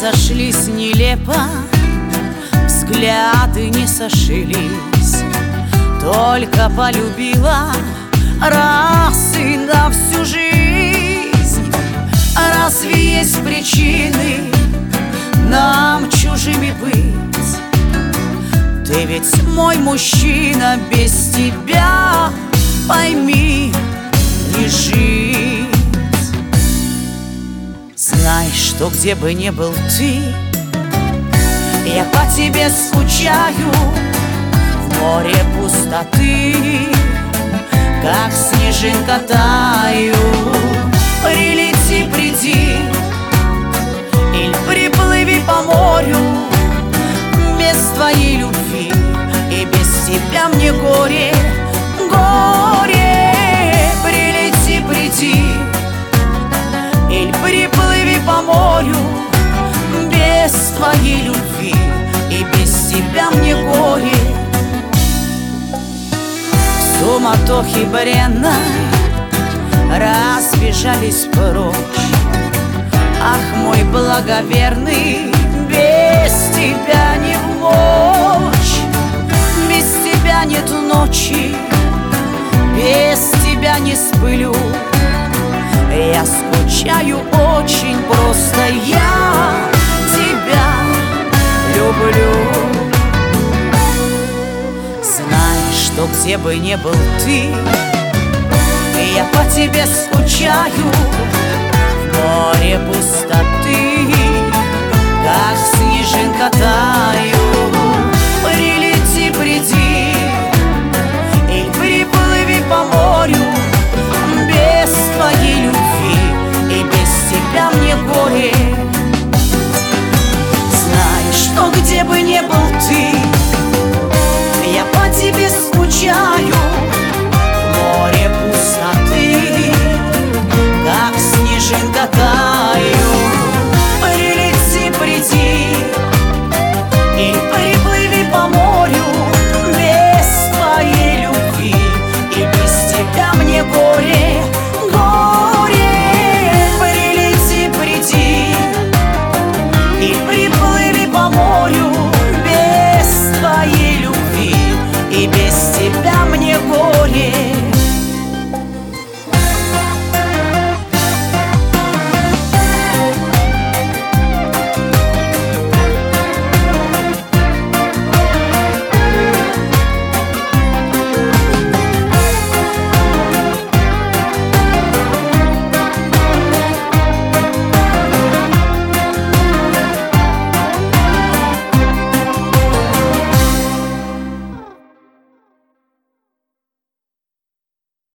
сошлись нелепо, взгляды не сошлись. Только полюбила раз и на всю жизнь. Разве есть причины нам чужими быть? Ты ведь мой мужчина, без тебя, пойми, не жить. Знай, что где бы ни был ты, я по тебе скучаю. В море пустоты, как снежинка, таю. Прилети, приди, или приплыви по морю. Без твоей любви и без тебя мне горе, горе. Прилети, приди, или приплыви по морю. Без твоей любви и без тебя мне горе. В суматохе бренной разбежались прочь. Ах, мой благоверный, без тебя не в мочь. Без тебя нет ночи, без тебя не спылю. Я скучаю очень, просто я тебя люблю. Знай, что где бы ни был ты, я по тебе скучаю.